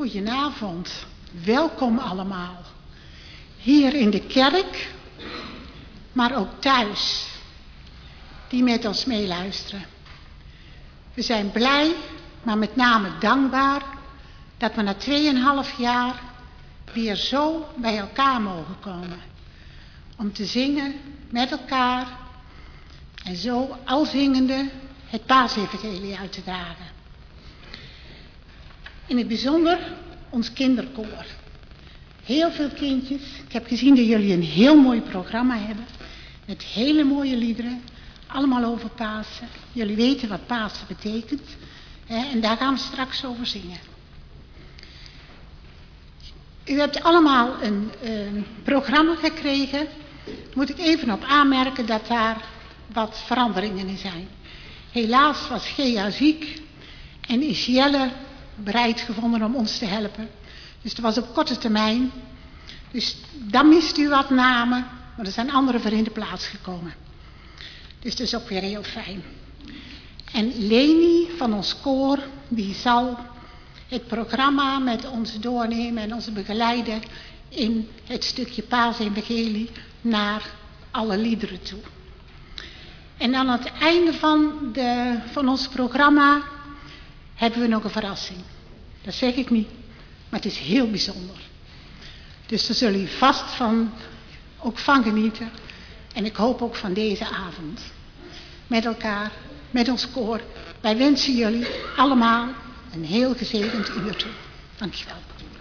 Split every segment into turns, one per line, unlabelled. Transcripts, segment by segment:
Goedenavond, welkom allemaal. Hier in de kerk, maar ook thuis, die met ons meeluisteren. We zijn blij, maar met name dankbaar dat we na 2,5 jaar weer zo bij elkaar mogen komen. Om te zingen met elkaar en zo al zingende het paasevangelie uit te dragen. In het bijzonder ons kinderkoor. Heel veel kindjes. Ik heb gezien dat jullie een heel mooi programma hebben. Met hele mooie liederen. Allemaal over Pasen. Jullie weten wat Pasen betekent. En daar gaan we straks over zingen. U hebt allemaal een programma gekregen. Moet ik even op aanmerken dat daar wat veranderingen in zijn. Helaas was Gea ziek. En is Jelle bereid gevonden om ons te helpen. Dus dat was op korte termijn. Dus dan mist u wat namen. Maar er zijn anderen voor in de plaats gekomen. Dus dat is ook weer heel fijn. En Leni van ons koor, die zal het programma met ons doornemen en ons begeleiden in het stukje paasevangelie naar alle liederen toe. En aan het einde van ons programma hebben we nog een verrassing. Dat zeg ik niet, maar het is heel bijzonder. Dus daar zullen jullie vast ook van genieten. En ik hoop ook van deze avond. Met elkaar, met ons koor. Wij wensen jullie allemaal een heel gezegend uur toe. Dankjewel.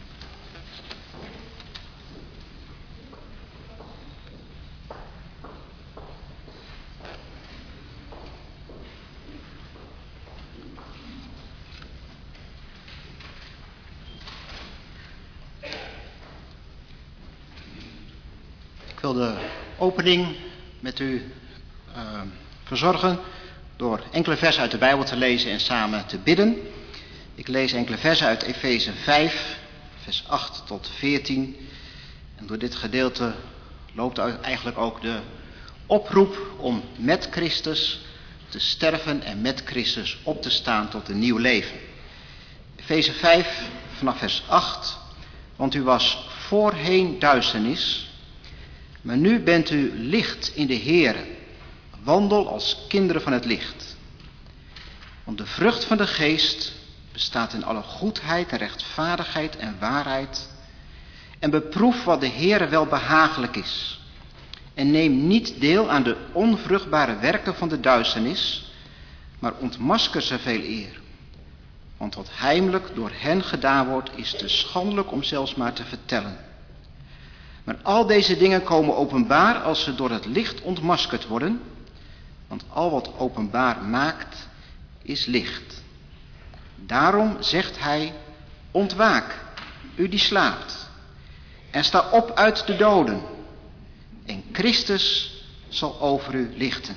Ik wil de opening met u verzorgen door enkele versen uit de Bijbel te lezen en samen te bidden. Ik lees enkele versen uit Efeze 5, vers 8 tot 14. En door dit gedeelte loopt eigenlijk ook de oproep om met Christus te sterven en met Christus op te staan tot een nieuw leven. Efeze 5, vanaf vers 8. Want u was voorheen duisternis, maar nu bent u licht in de Heere. Wandel als kinderen van het licht. Want de vrucht van de geest bestaat in alle goedheid en rechtvaardigheid en waarheid. En beproef wat de Heere wel behagelijk is. En neem niet deel aan de onvruchtbare werken van de duisternis, maar ontmasker ze veel eer. Want wat heimelijk door hen gedaan wordt, is te schandelijk om zelfs maar te vertellen. Maar al deze dingen komen openbaar als ze door het licht ontmaskerd worden. Want al wat openbaar maakt, is licht. Daarom zegt hij, ontwaak, u die slaapt. En sta op uit de doden. En Christus zal over u lichten.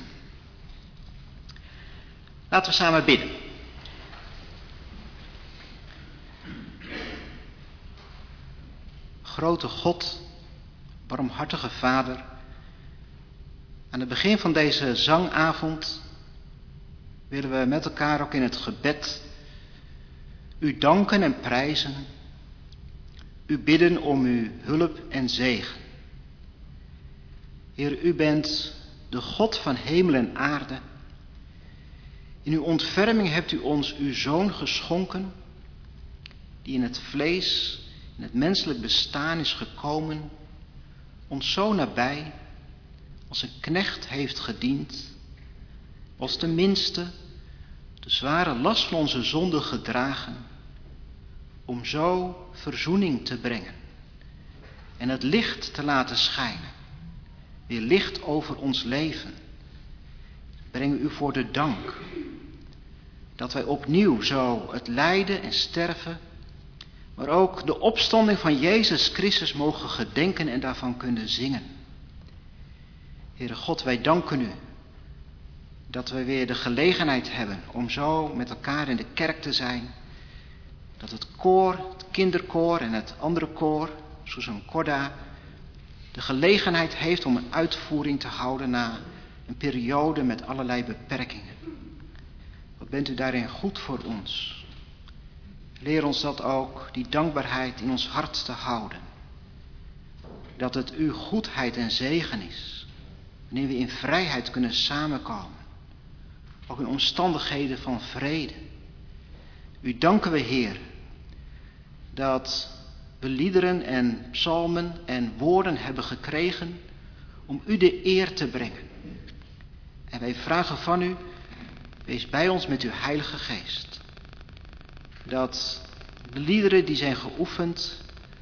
Laten we samen bidden. Grote God, barmhartige Vader, aan het begin van deze zangavond willen we met elkaar ook in het gebed u danken en prijzen, u bidden om uw hulp en zegen. Heer, u bent de God van hemel en aarde. In uw ontferming hebt u ons uw Zoon geschonken, die in het vlees, in het menselijk bestaan is gekomen, ons zo nabij, als een knecht heeft gediend, als de minste de zware last van onze zonde gedragen, om zo verzoening te brengen en het licht te laten schijnen, weer licht over ons leven. Brengen u voor de dank dat wij opnieuw zo het lijden en sterven, maar ook de opstanding van Jezus Christus mogen gedenken en daarvan kunnen zingen. Heere God, wij danken u dat we weer de gelegenheid hebben om zo met elkaar in de kerk te zijn. Dat het koor, het kinderkoor en het andere koor, Susan Korda, de gelegenheid heeft om een uitvoering te houden na een periode met allerlei beperkingen. Wat bent u daarin goed voor ons? Leer ons dat ook, die dankbaarheid in ons hart te houden. Dat het uw goedheid en zegen is, wanneer we in vrijheid kunnen samenkomen. Ook in omstandigheden van vrede. U danken we, Heer, dat we liederen en psalmen en woorden hebben gekregen om u de eer te brengen. En wij vragen van u, wees bij ons met uw Heilige Geest. Dat de liederen die zijn geoefend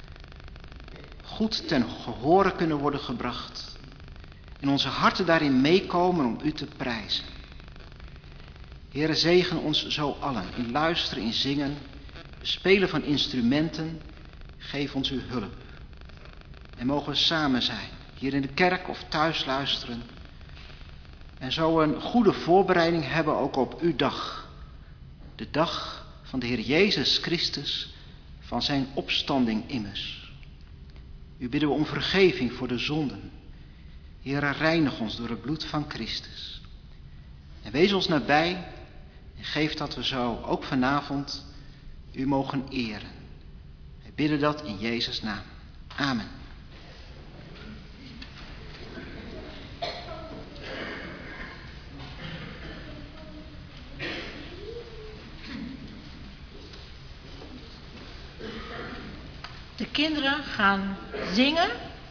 goed ten gehore kunnen worden gebracht. En onze harten daarin meekomen om u te prijzen. Heere, zegen ons zo allen in luisteren, in zingen, spelen van instrumenten. Geef ons uw hulp. En mogen we samen zijn, hier in de kerk of thuis luisteren. En zo een goede voorbereiding hebben ook op uw dag. De dag van de Heer Jezus Christus, van zijn opstanding immers. U bidden we om vergeving voor de zonden. Heere, reinig ons door het bloed van Christus. En wees ons nabij en geef dat we zo ook vanavond u mogen eren. Wij bidden dat in Jezus' naam. Amen.
De kinderen gaan zingen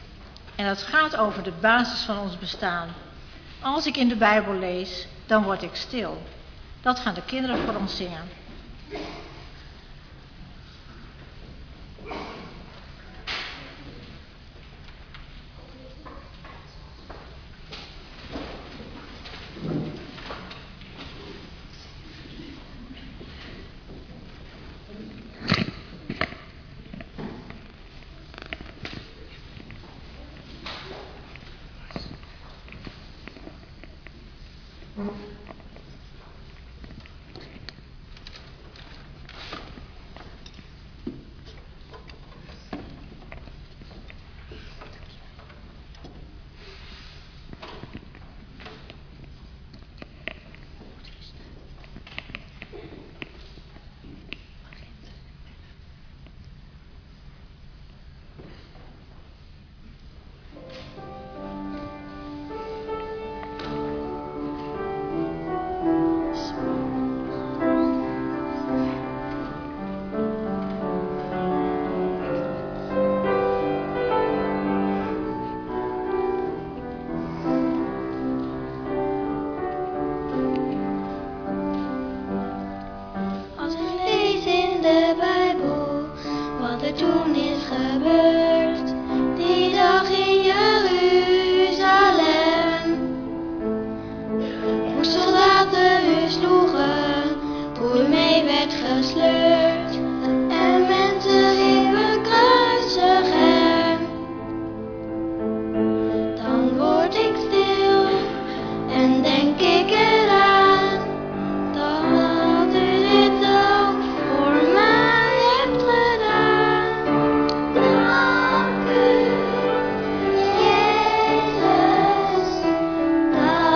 en dat gaat over de basis van ons bestaan. Als ik in de Bijbel lees, dan word ik stil. Dat gaan de kinderen voor ons zingen.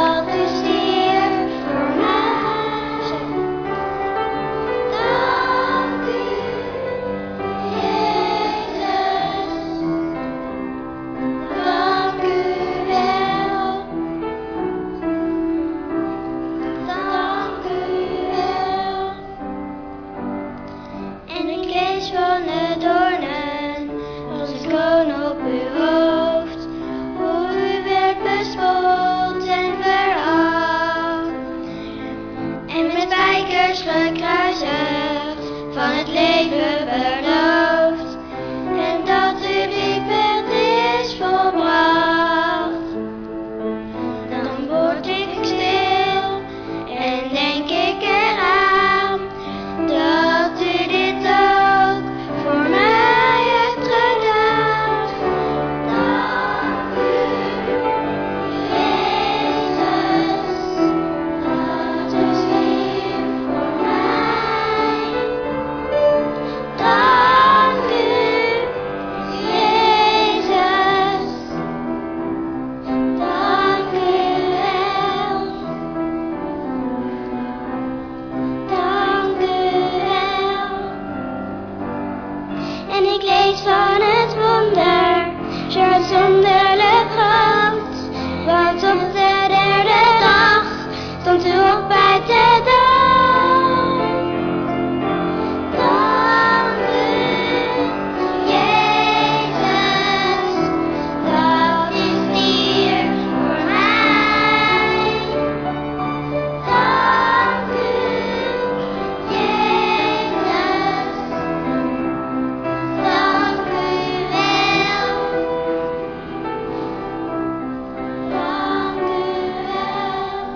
Dank op de derde dag stond u op uit de dood. Dank u, Jezus, dat u stierf voor mij. Dank u, Jezus, dank u wel. Dank u wel.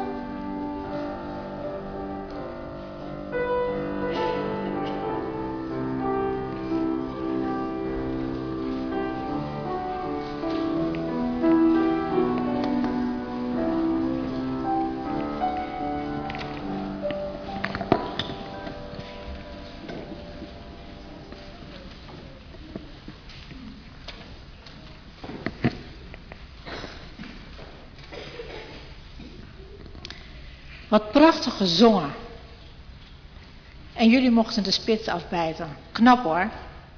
Wat prachtig gezongen. En jullie mochten de spits afbijten. Knap hoor.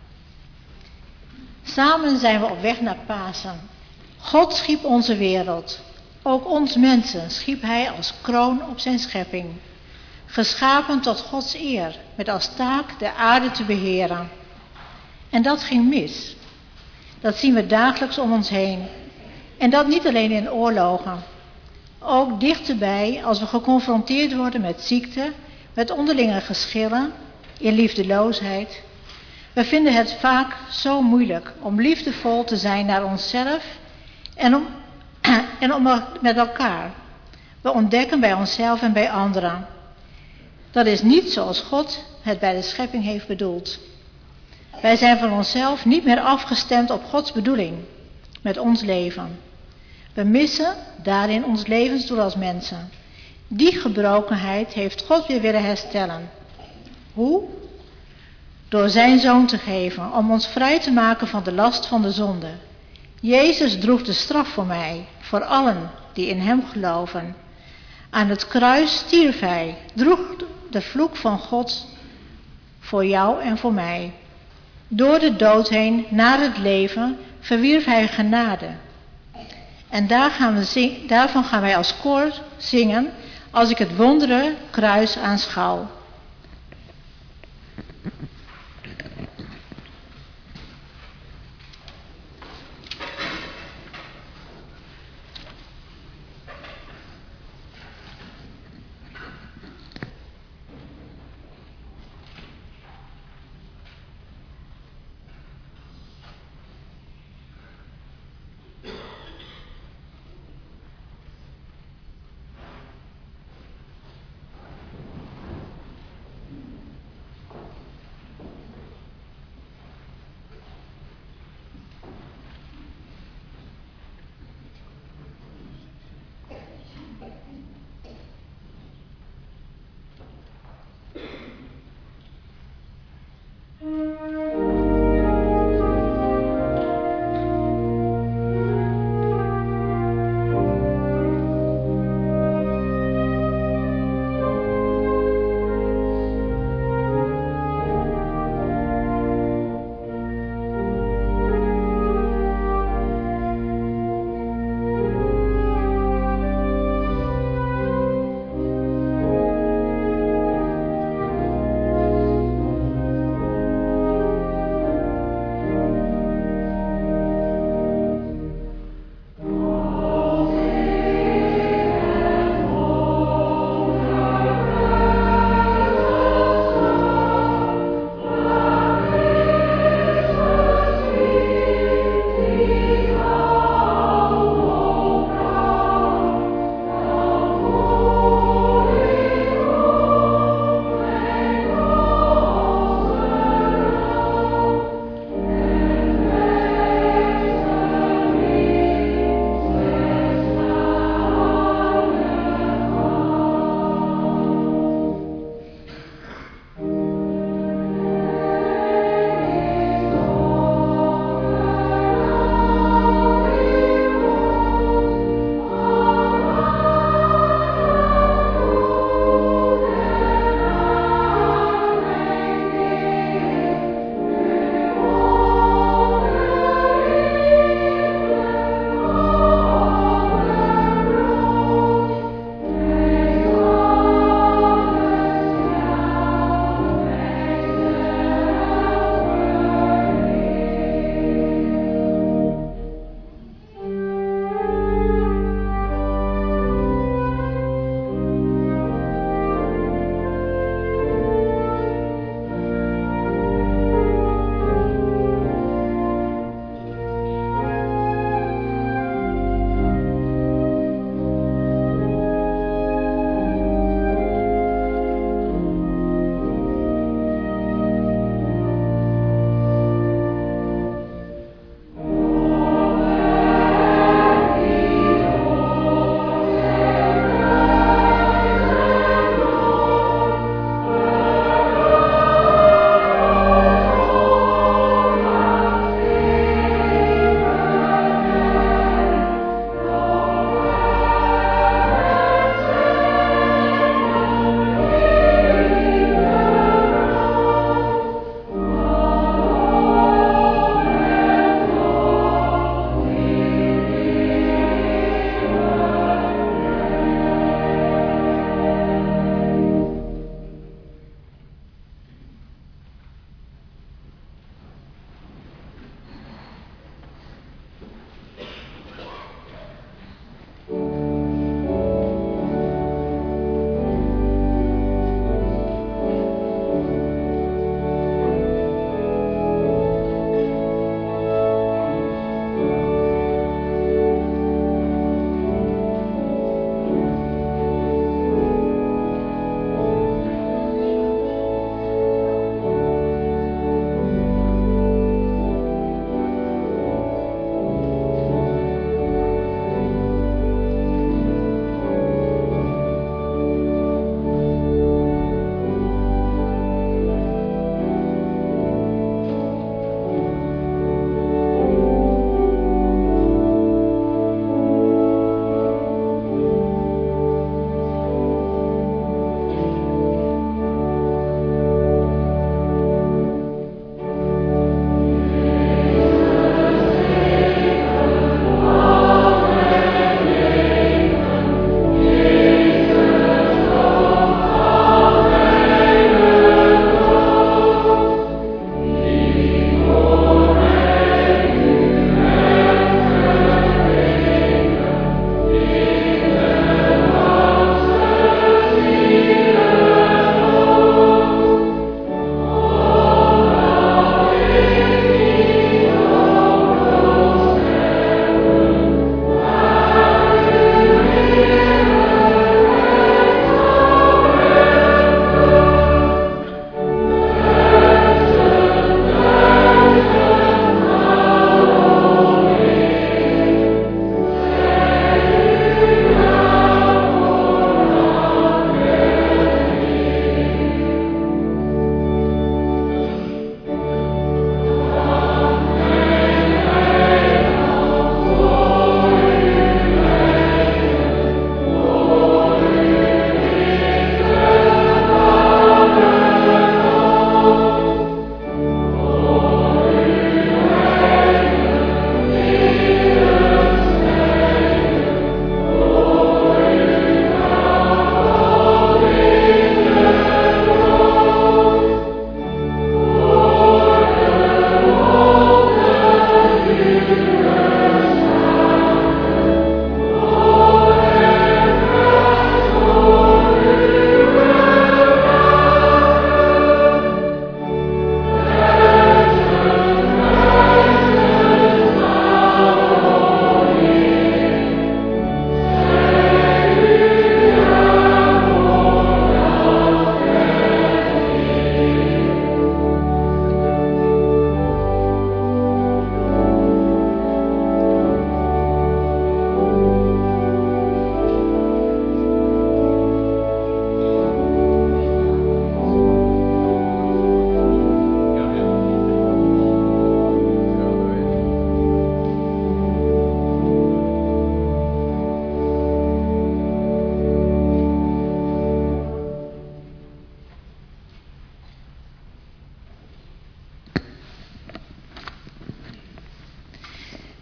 Samen zijn we op weg naar Pasen. God schiep onze wereld. Ook ons mensen schiep hij als kroon op zijn schepping. Geschapen tot Gods eer, met als taak de aarde te beheren. En dat ging mis. Dat zien we dagelijks om ons heen. En dat niet alleen in oorlogen. Ook dichterbij als we geconfronteerd worden met ziekte, met onderlinge geschillen, in liefdeloosheid. We vinden het vaak zo moeilijk om liefdevol te zijn naar onszelf en met elkaar. We ontdekken bij onszelf en bij anderen. Dat is niet zoals God het bij de schepping heeft bedoeld. Wij zijn van onszelf niet meer afgestemd op Gods bedoeling met ons leven. We missen daarin ons levensdoel als mensen. Die gebrokenheid heeft God weer willen herstellen. Hoe? Door zijn zoon te geven, om ons vrij te maken van de last van de zonde. Jezus droeg de straf voor mij, voor allen die in hem geloven. Aan het kruis stierf hij, droeg de vloek van God voor jou en voor mij. Door de dood heen naar het leven verwierf hij genade. En daarvan gaan wij als koor zingen als ik het wondere kruis aanschouw.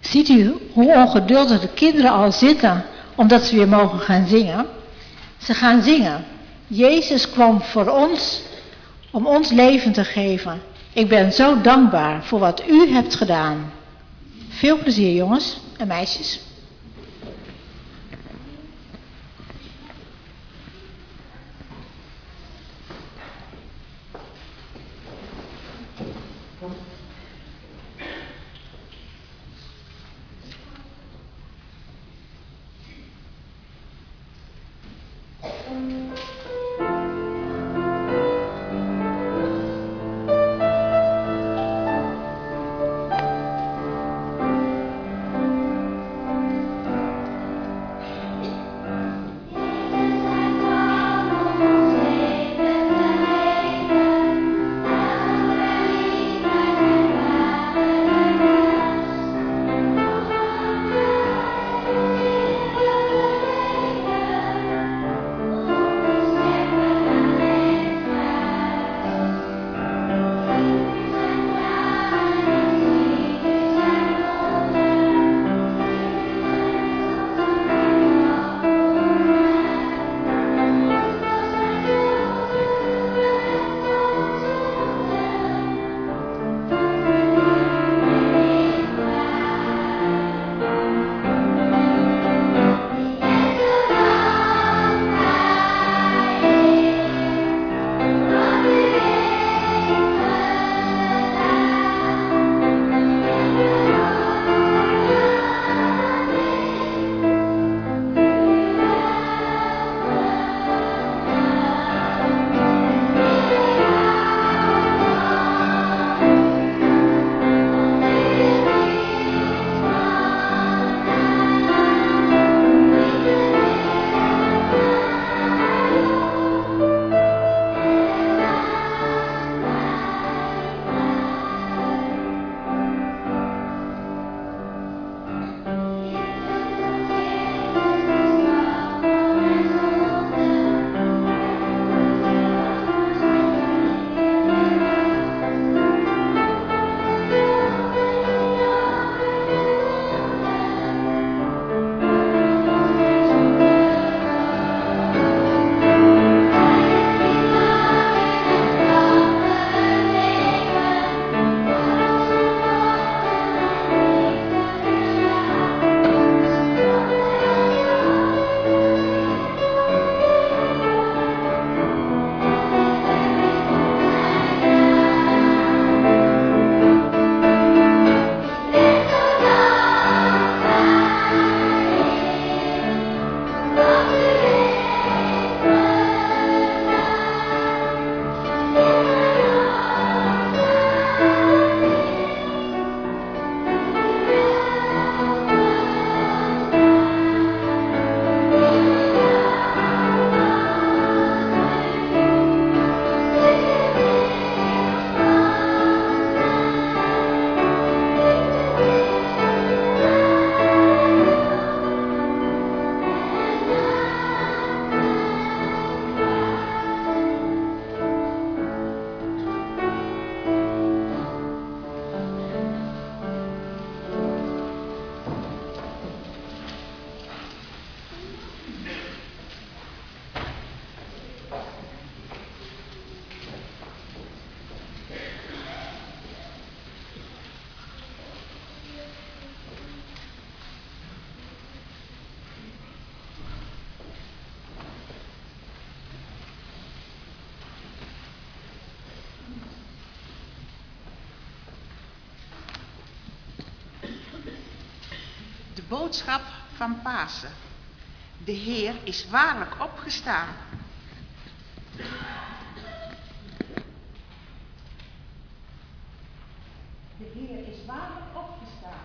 Ziet u hoe ongeduldig de kinderen al zitten, omdat ze weer mogen gaan zingen? Ze gaan zingen. Jezus kwam voor ons, om ons leven te geven. Ik ben zo dankbaar voor wat u hebt gedaan. Veel plezier, jongens en meisjes.
Boodschap van Pasen. De Heer is waarlijk opgestaan. De Heer is waarlijk opgestaan.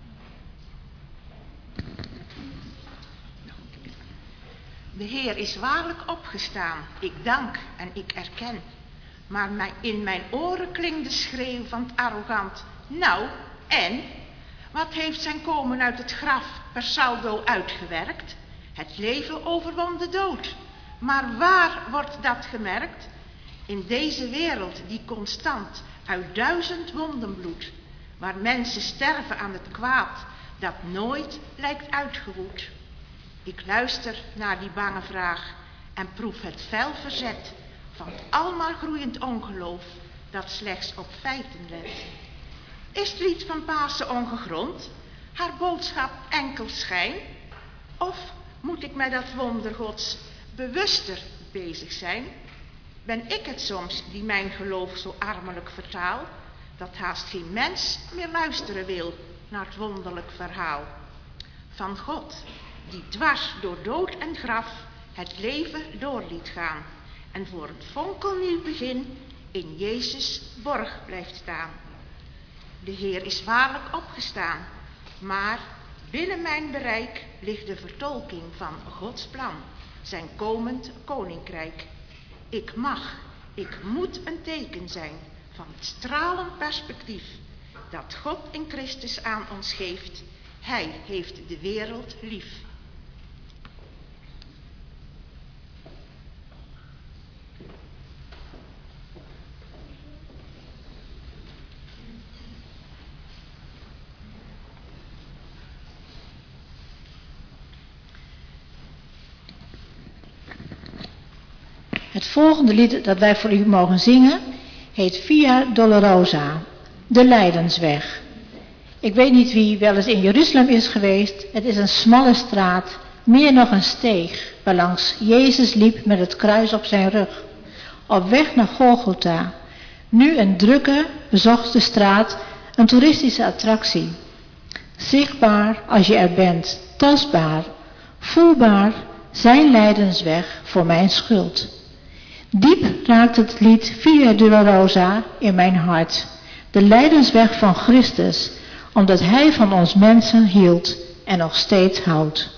De Heer is waarlijk opgestaan. Ik dank en ik erken. Maar in mijn oren klinkt de schreeuw van het arrogant. Nou, en? Wat heeft zijn komen uit het graf per saldo uitgewerkt? Het leven overwon de dood. Maar waar wordt dat gemerkt? In deze wereld die constant uit 1000 wonden bloedt, waar mensen sterven aan het kwaad dat nooit lijkt uitgewoed. Ik luister naar die bange vraag en proef het fel verzet van het almaar groeiend ongeloof dat slechts op feiten let. Is het lied van Pasen ongegrond, haar boodschap enkel schijn? Of moet ik met dat wonder Gods bewuster bezig zijn? Ben ik het soms die mijn geloof zo armelijk vertaal, dat haast geen mens meer luisteren wil naar het wonderlijk verhaal van God, die dwars door dood en graf het leven door liet gaan en voor het fonkelnieuw begin in Jezus borg blijft staan. De Heer is waarlijk opgestaan, maar binnen mijn bereik ligt de vertolking van Gods plan, zijn komend koninkrijk. Ik moet een teken zijn van het stralend perspectief dat God in Christus aan ons geeft. Hij heeft de wereld lief.
Het volgende lied dat wij voor u mogen zingen heet Via Dolorosa, de Lijdensweg. Ik weet niet wie wel eens in Jeruzalem is geweest. Het is een smalle straat, meer nog een steeg, waarlangs Jezus liep met het kruis op zijn rug. Op weg naar Golgotha, nu een drukke, bezochte straat, een toeristische attractie. Zichtbaar als je er bent, tastbaar, voelbaar, zijn lijdensweg voor mijn schuld. Diep raakt het lied Via Dolorosa in mijn hart, de lijdensweg van Christus, omdat hij van ons mensen hield en nog steeds houdt.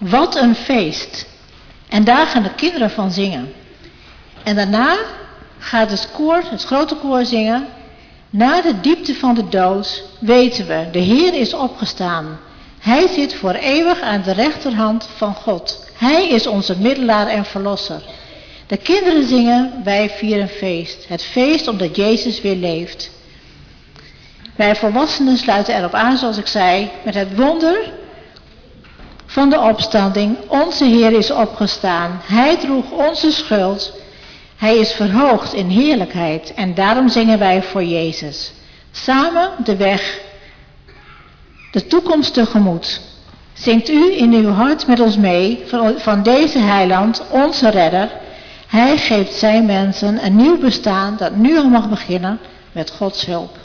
Wat een feest. En daar gaan de kinderen van zingen. En daarna gaat het grote koor zingen. Na de diepte van de dood weten we, de Heer is opgestaan. Hij zit voor eeuwig aan de rechterhand van God. Hij is onze middelaar en verlosser. De kinderen zingen, wij vieren feest. Het feest omdat Jezus weer leeft. Wij volwassenen sluiten erop aan, zoals ik zei, met het wonder van de opstanding. Onze Heer is opgestaan. Hij droeg onze schuld. Hij is verhoogd in heerlijkheid. En daarom zingen wij voor Jezus. Samen de weg, de toekomst tegemoet. Zingt u in uw hart met ons mee van deze heiland, onze redder. Hij geeft zijn mensen een nieuw bestaan dat nu al mag beginnen met Gods hulp.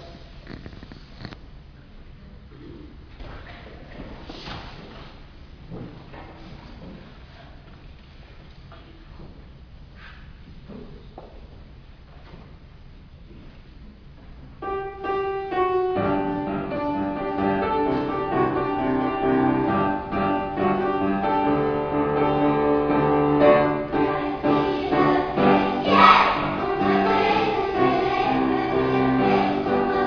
Yeah!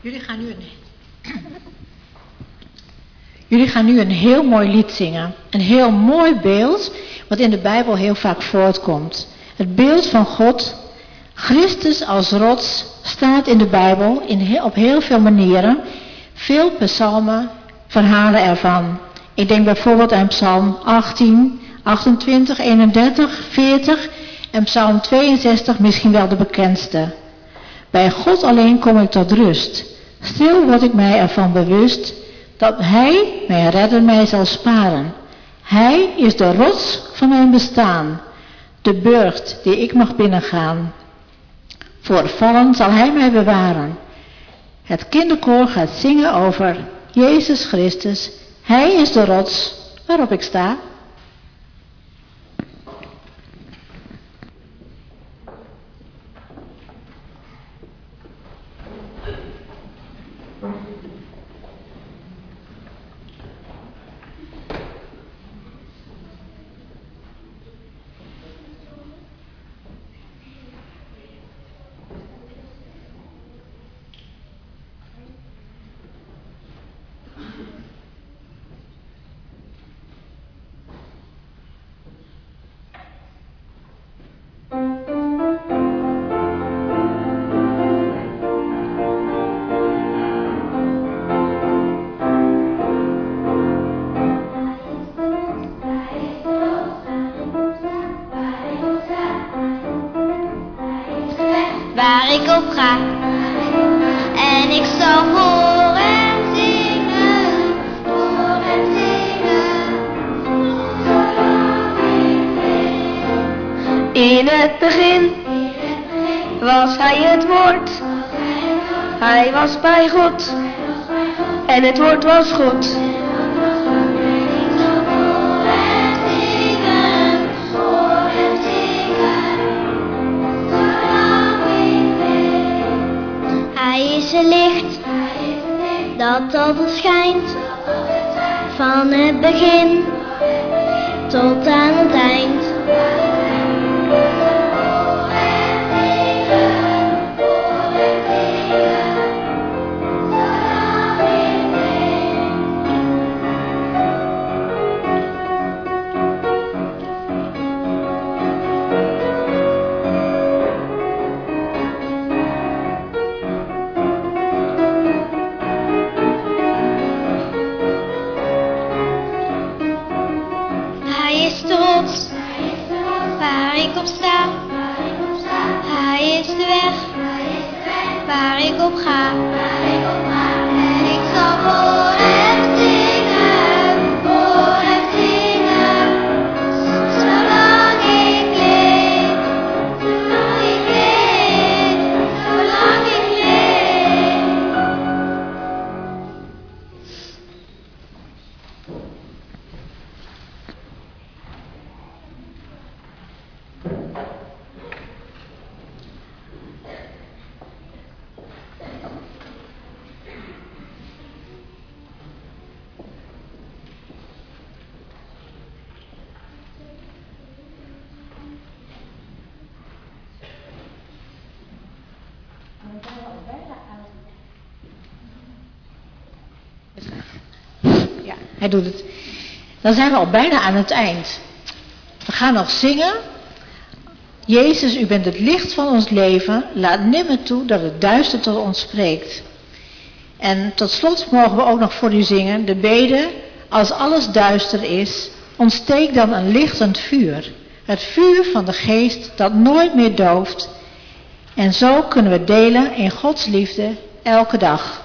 Jullie gaan nu een heel mooi lied zingen. Een heel mooi beeld wat in de Bijbel heel vaak voortkomt. Het beeld van God, Christus als rots, staat in de Bijbel op heel veel manieren. Veel psalmen, verhalen ervan. Ik denk bijvoorbeeld aan Psalm 18, 28, 31, 40 en Psalm 62 misschien wel de bekendste. Bij God alleen kom ik tot rust. Stil word ik mij ervan bewust dat Hij, mijn redder, mij zal sparen. Hij is de rots van mijn bestaan, de burcht die ik mag binnengaan. Voor vallen zal Hij mij bewaren. Het kinderkoor gaat zingen over Jezus Christus. Hij is de rots waarop ik sta.
Waar ik op ga, en ik zal voor hem zingen, zolang ik leef. In het begin was hij het woord, hij was bij God, en het woord was God. Hij is het licht dat altijd schijnt, van het begin tot aan het eind. Waar ik op sta, hij is de weg waar ik op ga. En ik zal voor hem zingen, zolang ik leef, zolang ik leef, zolang ik leef.
Ja, hij doet het. Dan zijn we al bijna aan het eind. We gaan nog zingen. Jezus, u bent het licht van ons leven. Laat nimmer toe dat het duister tot ons spreekt. En tot slot mogen we ook nog voor u zingen de bede. Als alles duister is, ontsteek dan een lichtend vuur. Het vuur van de geest dat nooit meer dooft. En zo kunnen we delen in Gods liefde elke dag.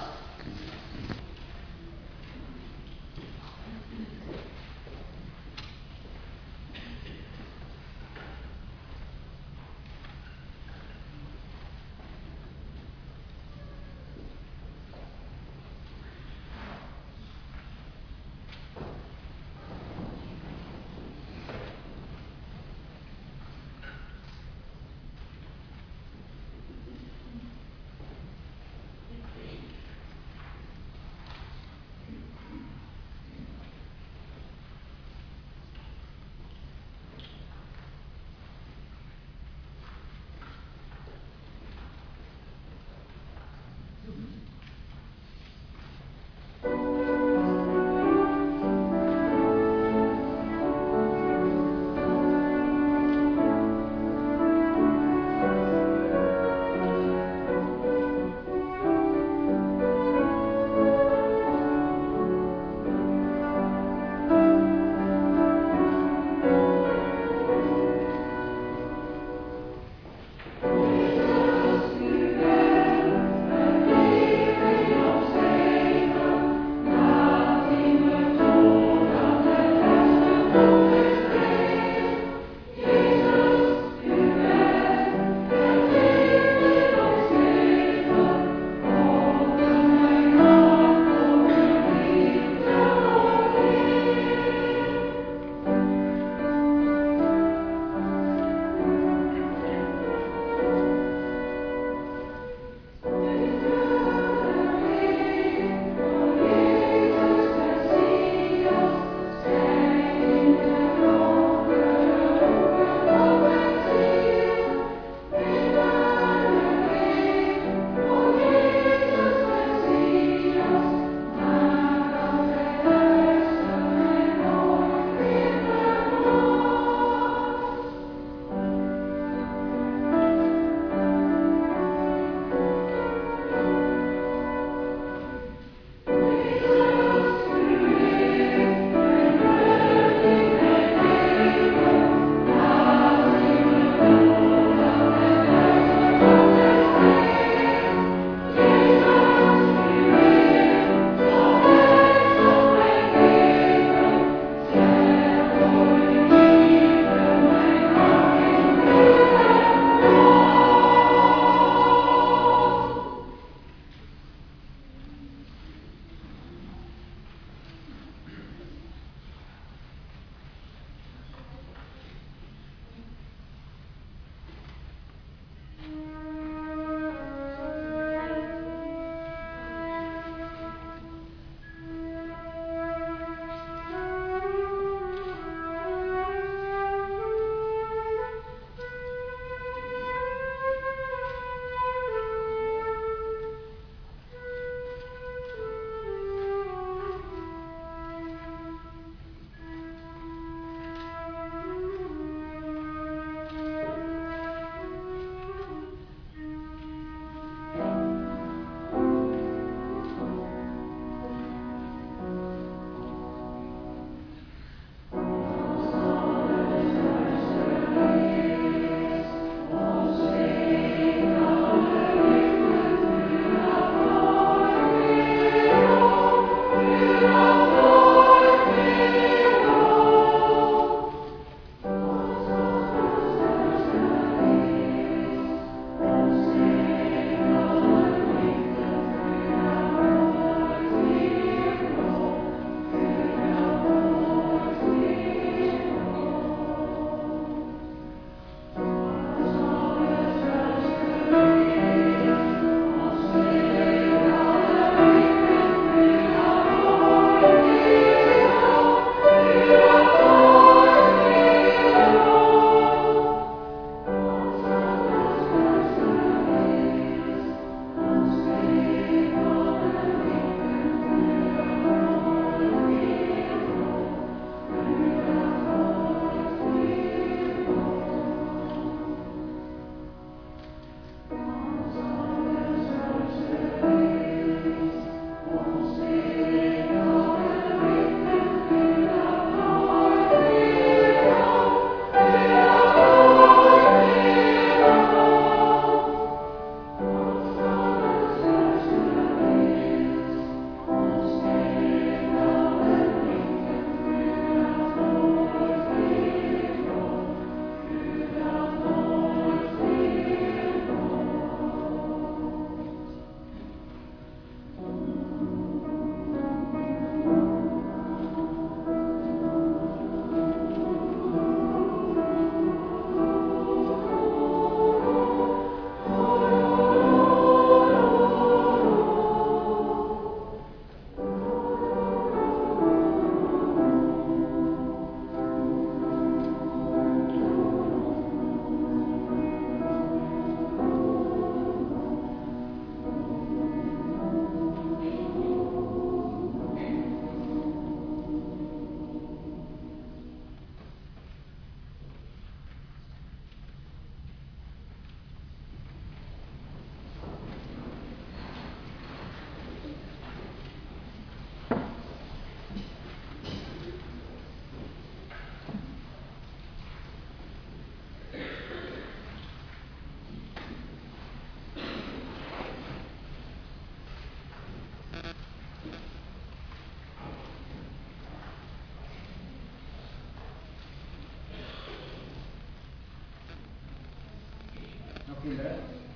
Kinderen?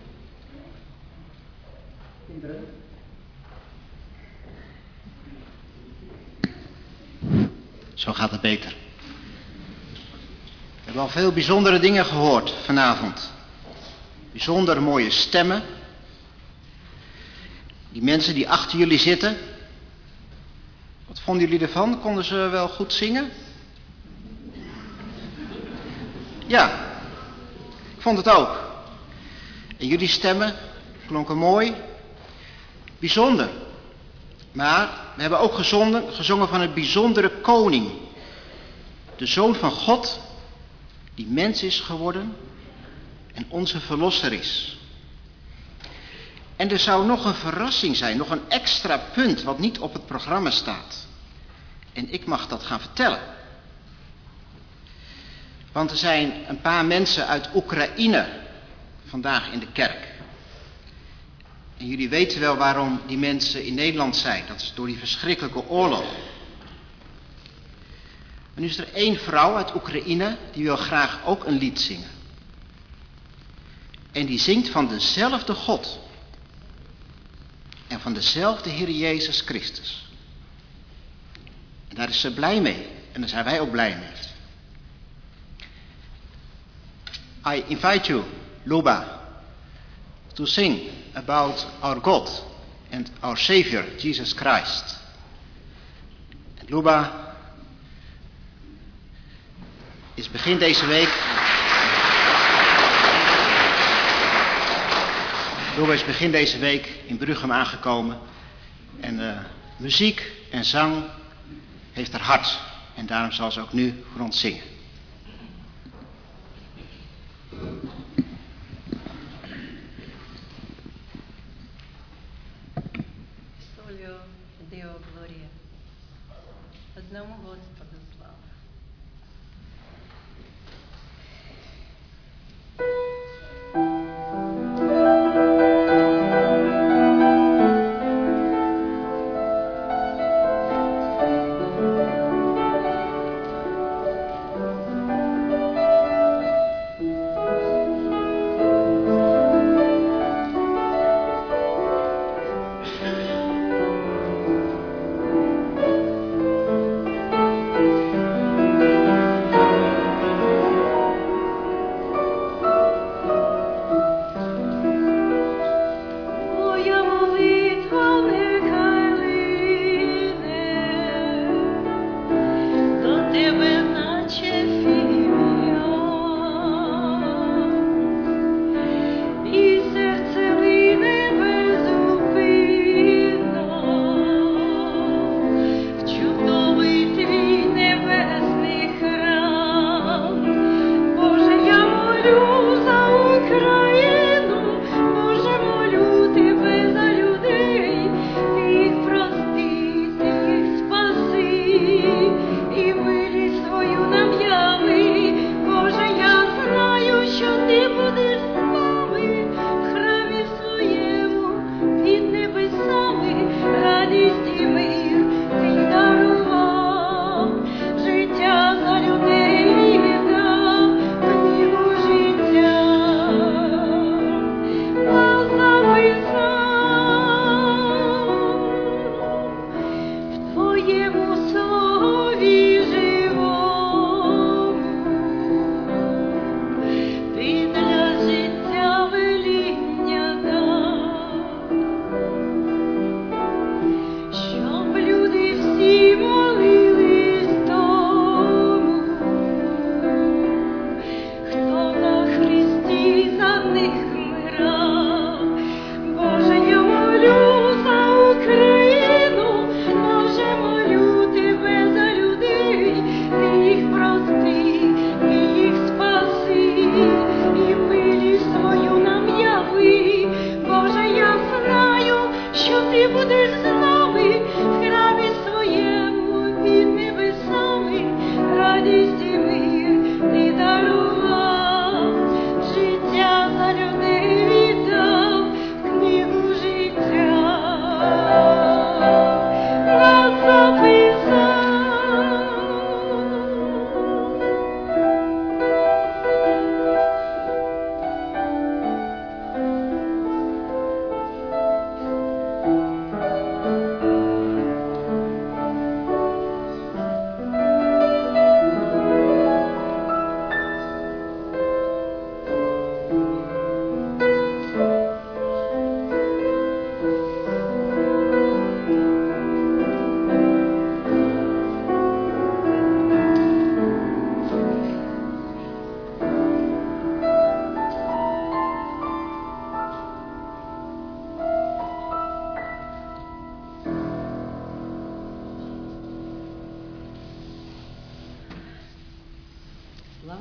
Kinderen? Zo gaat het beter. We hebben al veel bijzondere dingen gehoord vanavond. Bijzonder mooie stemmen. Die mensen die achter jullie zitten. Wat vonden jullie ervan? Konden ze wel goed zingen? Ja, ik vond het ook. En jullie stemmen klonken mooi. Bijzonder. Maar we hebben ook gezongen van een bijzondere koning. De Zoon van God, die mens is geworden en onze verlosser is. En er zou nog een verrassing zijn, nog een extra punt wat niet op het programma staat. En ik mag dat gaan vertellen. Want er zijn een paar mensen uit Oekraïne vandaag in de kerk. En jullie weten wel waarom die mensen in Nederland zijn. Dat is door die verschrikkelijke oorlog. En nu is er één vrouw uit Oekraïne die wil graag ook een lied zingen. En die zingt van dezelfde God. En van dezelfde Heer Jezus Christus. En daar is ze blij mee. En daar zijn wij ook blij mee. I invite you, Luba, to sing about our God and our Savior, Jesus Christ. En Luba is begin deze week in Bruchem aangekomen. En muziek en zang heeft haar hart. En daarom zal ze ook nu voor ons zingen.
Солью Део Глорія. Одному Господу слава.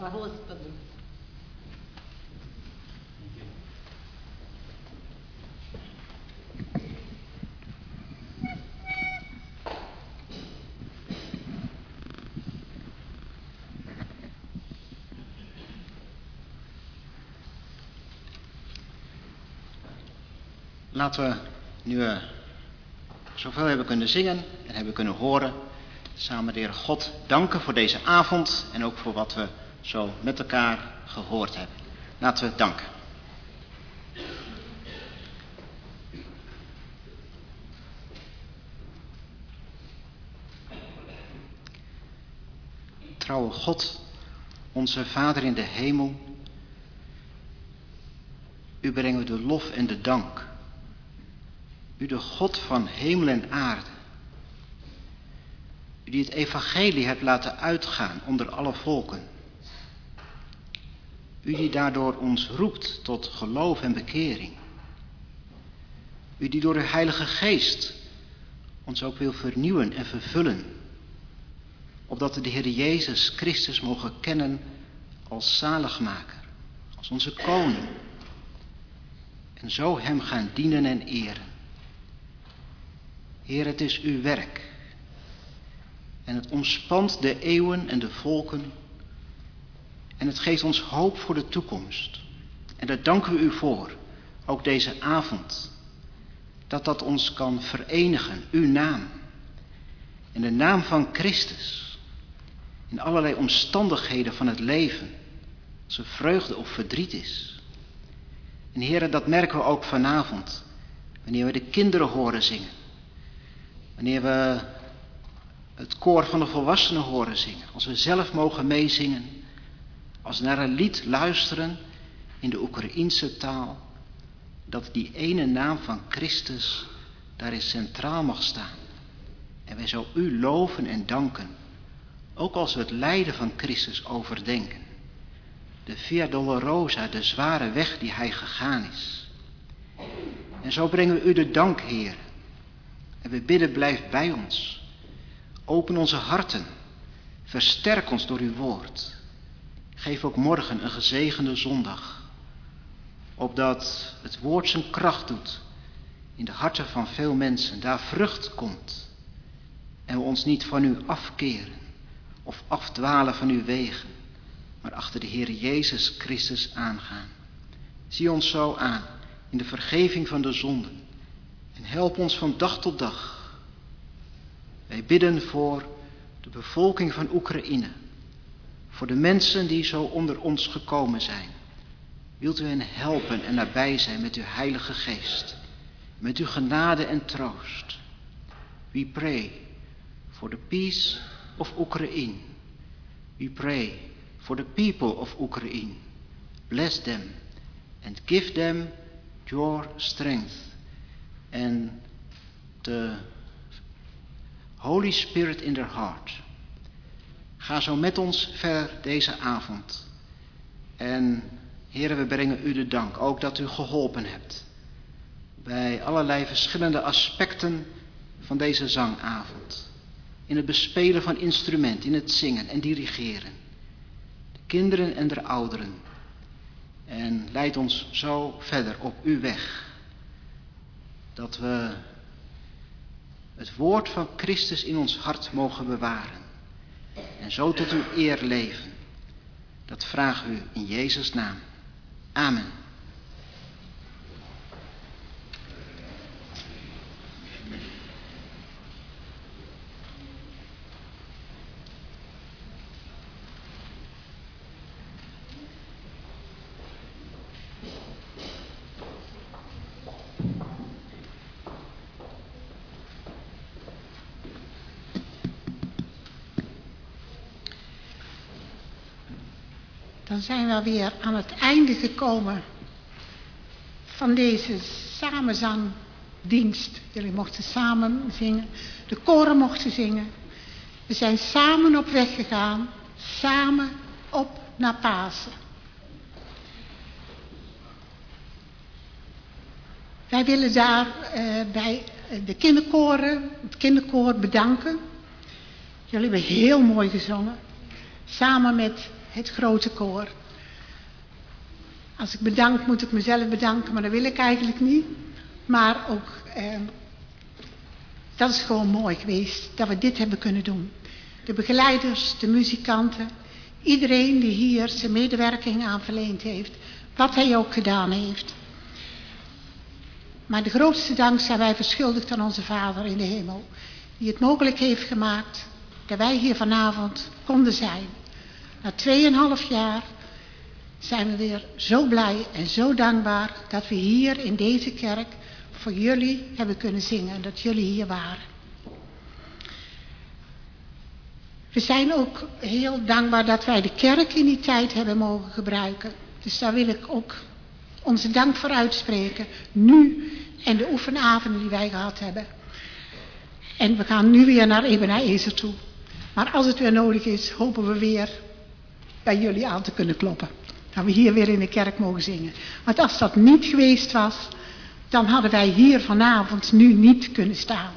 Слава Господу!
Laten we, nu we zoveel hebben kunnen zingen en hebben kunnen horen, samen de Heer God danken voor deze avond en ook voor wat we zo met elkaar gehoord hebben. Laten we danken. Trouwe God, onze Vader in de hemel, u brengen we de lof en de dank. U de God van hemel en aarde. U die het evangelie hebt laten uitgaan onder alle volken. U die daardoor ons roept tot geloof en bekering. U die door uw Heilige Geest ons ook wil vernieuwen en vervullen. Opdat we de Heer Jezus Christus mogen kennen als zaligmaker, als onze koning. En zo hem gaan dienen en eren. Heer, het is uw werk. En het omspant de eeuwen en de volken. En het geeft ons hoop voor de toekomst. En daar danken we u voor, ook deze avond. Dat ons kan verenigen, uw naam. En de naam van Christus. In allerlei omstandigheden van het leven. Als er vreugde of verdriet is. En Heer, dat merken we ook vanavond. Wanneer we de kinderen horen zingen. Wanneer we het koor van de volwassenen horen zingen. Als we zelf mogen meezingen. Als we naar een lied luisteren in de Oekraïense taal. Dat die ene naam van Christus daarin centraal mag staan. En wij zo u loven en danken. Ook als we het lijden van Christus overdenken. De Via Dolorosa, de zware weg die hij gegaan is. En zo brengen we u de dank, Heer. En we bidden, blijf bij ons. Open onze harten. Versterk ons door uw woord. Geef ook morgen een gezegende zondag. Opdat het woord zijn kracht doet. In de harten van veel mensen. Daar vrucht komt. En we ons niet van u afkeren. Of afdwalen van uw wegen. Maar achter de Heer Jezus Christus aangaan. Zie ons zo aan. In de vergeving van de zonden. En help ons van dag tot dag. Wij bidden voor de bevolking van Oekraïne. Voor de mensen die zo onder ons gekomen zijn. Wilt u hen helpen en nabij zijn met uw Heilige Geest. Met uw genade en troost. We pray for the peace of Ukraine. We pray for the people of Ukraine. Bless them and give them your strength. And the Holy Spirit in their heart. Ga zo met ons verder deze avond. En Heere, we brengen u de dank. Ook dat u geholpen hebt. Bij allerlei verschillende aspecten van deze zangavond. In het bespelen van instrumenten, in het zingen en dirigeren. De kinderen en de ouderen. En leid ons zo verder op uw weg. Dat we het woord van Christus in ons hart mogen bewaren. En zo tot uw eer leven. Dat vragen we u in Jezus' naam. Amen.
Dan zijn we weer aan het einde gekomen van deze samenzangdienst. Jullie mochten samen zingen, de koren mochten zingen. We zijn samen op weg gegaan, samen op naar Pasen. Wij willen daar bij de kinderkoren, het kinderkoor bedanken. Jullie hebben heel mooi gezongen. Samen met het grote koor. Als ik bedank, moet ik mezelf bedanken, maar dat wil ik eigenlijk niet. Maar ook, dat is gewoon mooi geweest, dat we dit hebben kunnen doen. De begeleiders, de muzikanten, iedereen die hier zijn medewerking aan verleend heeft. Wat hij ook gedaan heeft. Maar de grootste dank zijn wij verschuldigd aan onze Vader in de hemel. Die het mogelijk heeft gemaakt dat wij hier vanavond konden zijn. Na 2,5 jaar zijn we weer zo blij en zo dankbaar dat we hier in deze kerk voor jullie hebben kunnen zingen. Dat jullie hier waren. We zijn ook heel dankbaar dat wij de kerk in die tijd hebben mogen gebruiken. Dus daar wil ik ook onze dank voor uitspreken. Nu en de oefenavonden die wij gehad hebben. En we gaan nu weer naar Ebenezer toe. Maar als het weer nodig is, hopen we weer bij jullie aan te kunnen kloppen. Dat we hier weer in de kerk mogen zingen. Want als dat niet geweest was, dan hadden wij hier vanavond nu niet kunnen staan.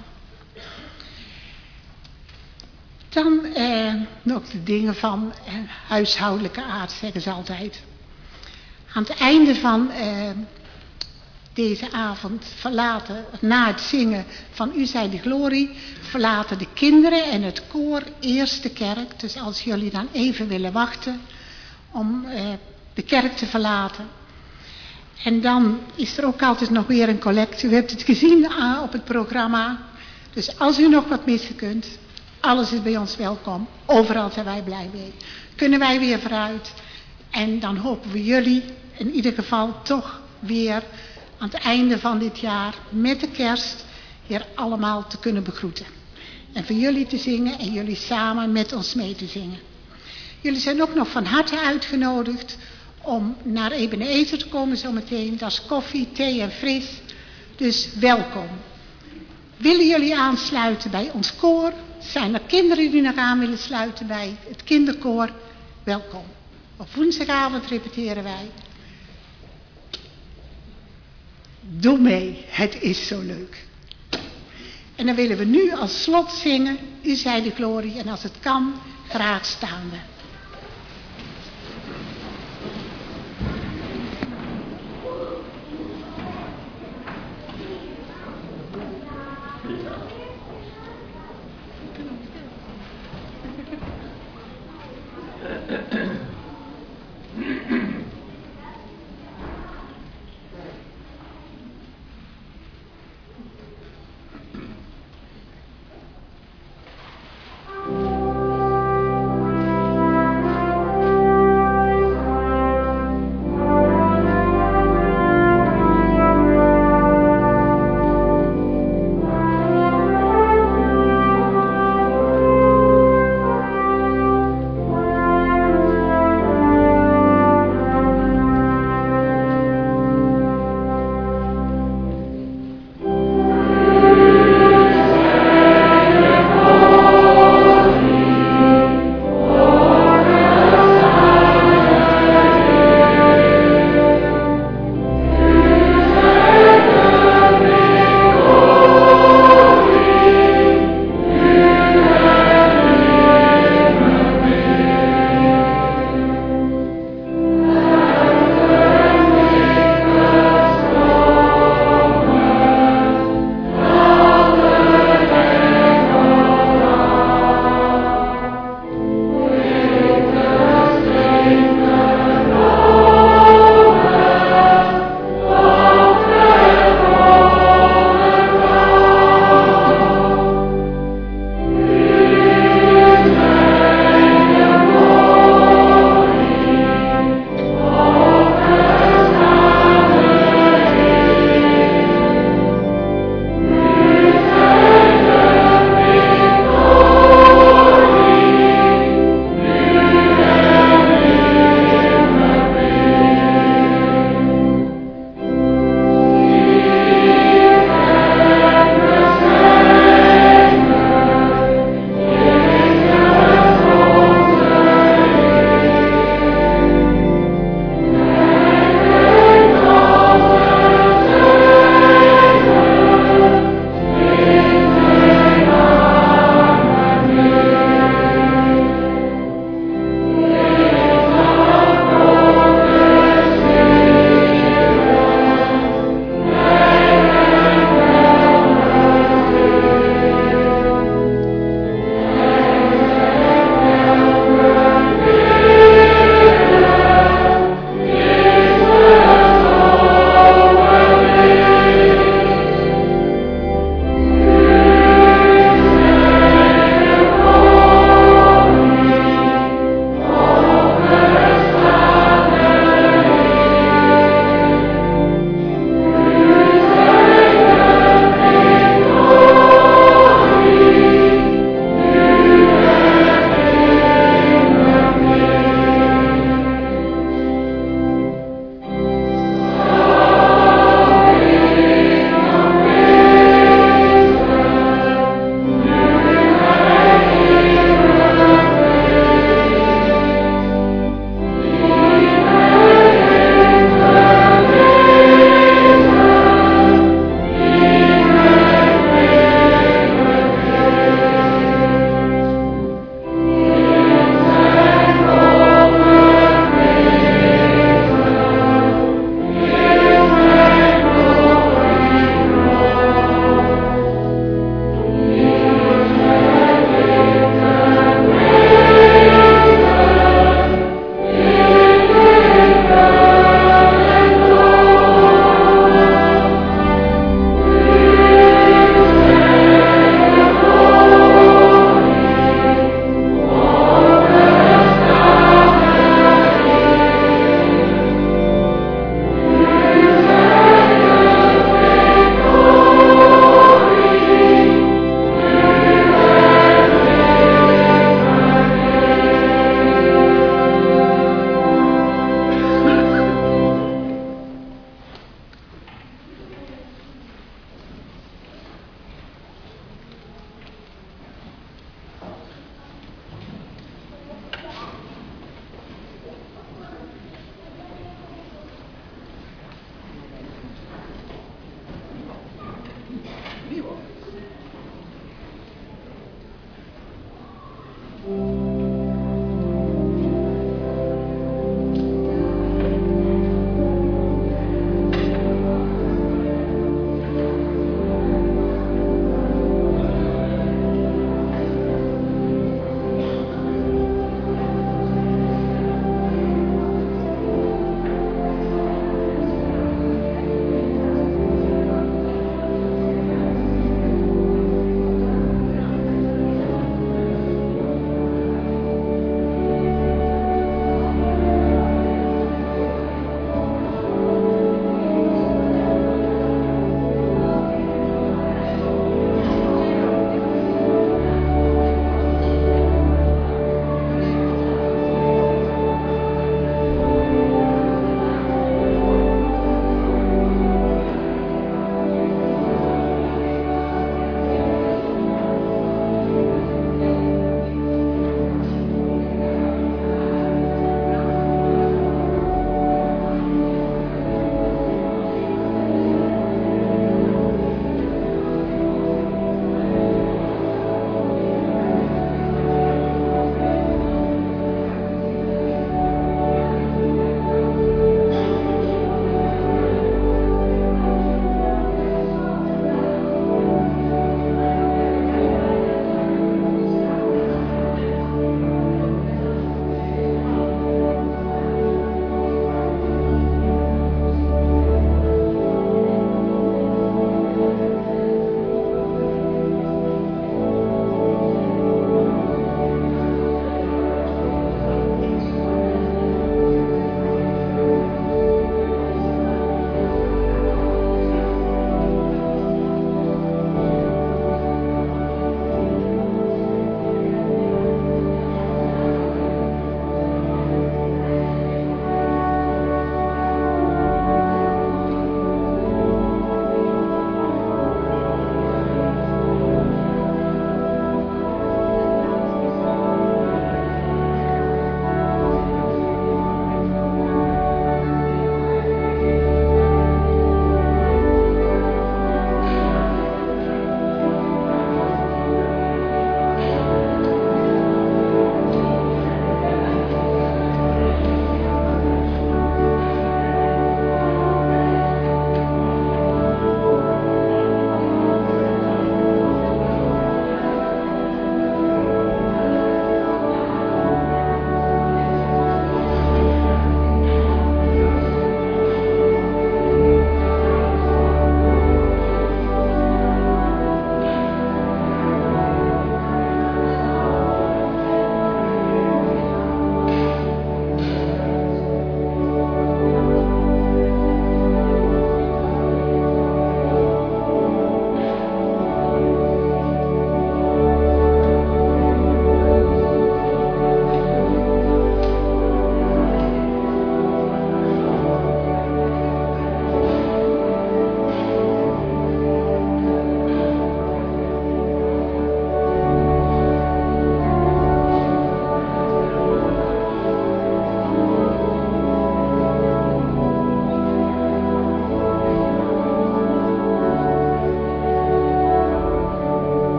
Dan nog de dingen van huishoudelijke aard, zeggen ze altijd. Aan het einde van deze avond verlaten, na het zingen van U zij de glorie, verlaten de kinderen en het koor eerst de kerk. Dus als jullie dan even willen wachten om de kerk te verlaten. En dan is er ook altijd nog weer een collecte. U hebt het gezien op het programma. Dus als u nog wat missen kunt, alles is bij ons welkom. Overal zijn wij blij mee. Kunnen wij weer vooruit. En dan hopen we jullie in ieder geval toch weer aan het einde van dit jaar met de kerst hier allemaal te kunnen begroeten. En voor jullie te zingen en jullie samen met ons mee te zingen. Jullie zijn ook nog van harte uitgenodigd om naar Ebenezer te komen zometeen. Dat is koffie, thee en fris. Dus welkom. Willen jullie aansluiten bij ons koor? Zijn er kinderen die nog aan willen sluiten bij het kinderkoor? Welkom. Op woensdagavond repeteren wij. Doe mee, het is zo leuk. En dan willen we nu als slot zingen, U zij de glorie. En als het kan, graag staande.